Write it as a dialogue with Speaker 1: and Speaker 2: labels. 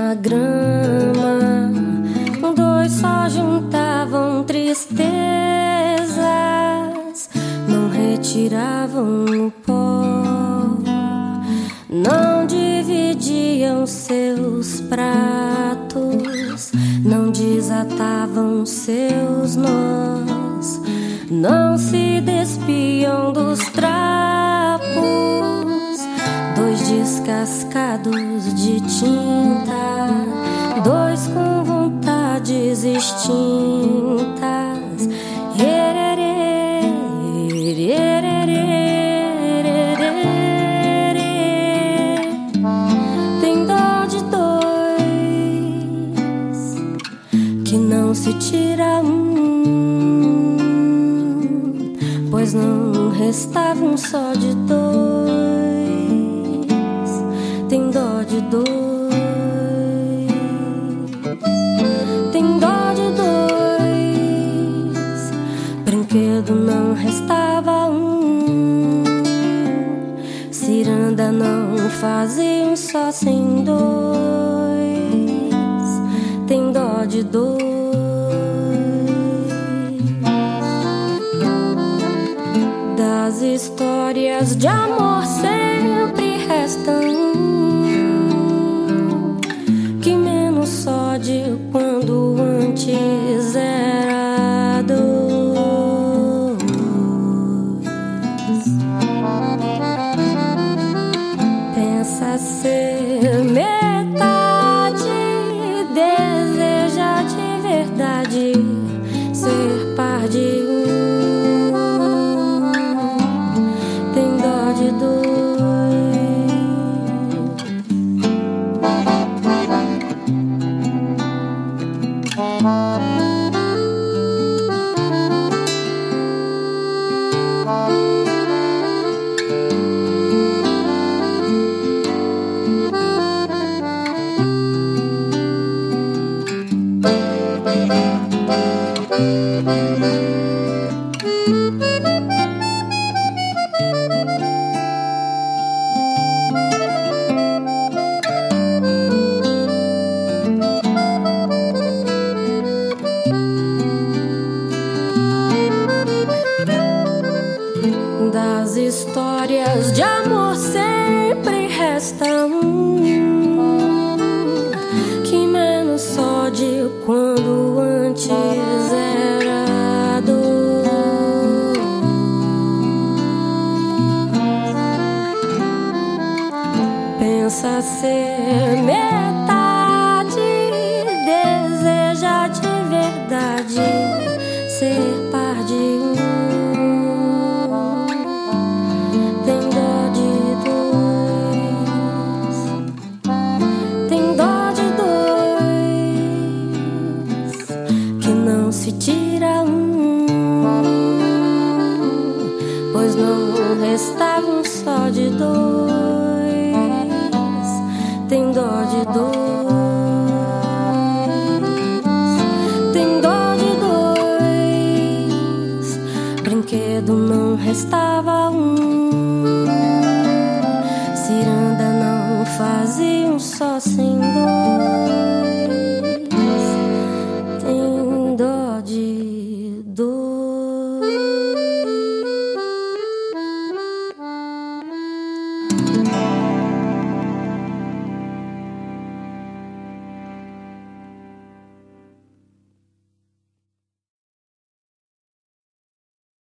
Speaker 1: na grama, dois só juntavam tristezas, não retiravam o pó, não dividiam seus pratos, não desatavam seus nós, não se despiam dos trapos, dois descascados de tinta, dois com vontades extintas. Tem dó de dois que não se tira pois não restava só de dois. Tem dó de dois, tem dó de dois. Brinquedo não restava ciranda não fazia só sem dois. Tem dó de dois. Das histórias de amor sempre restam que menos só de quando antes era dois. Pensa ser metade, deseja de verdade ser par de das histórias de amor sempre restam que menos só de quando antes era dois. Pensa ser metade, deseja de verdade ser par de se tira pois não restava só de dois. Tem dó de dois, tem dó de dois. Brinquedo não restava ciranda não fazia só sem dois.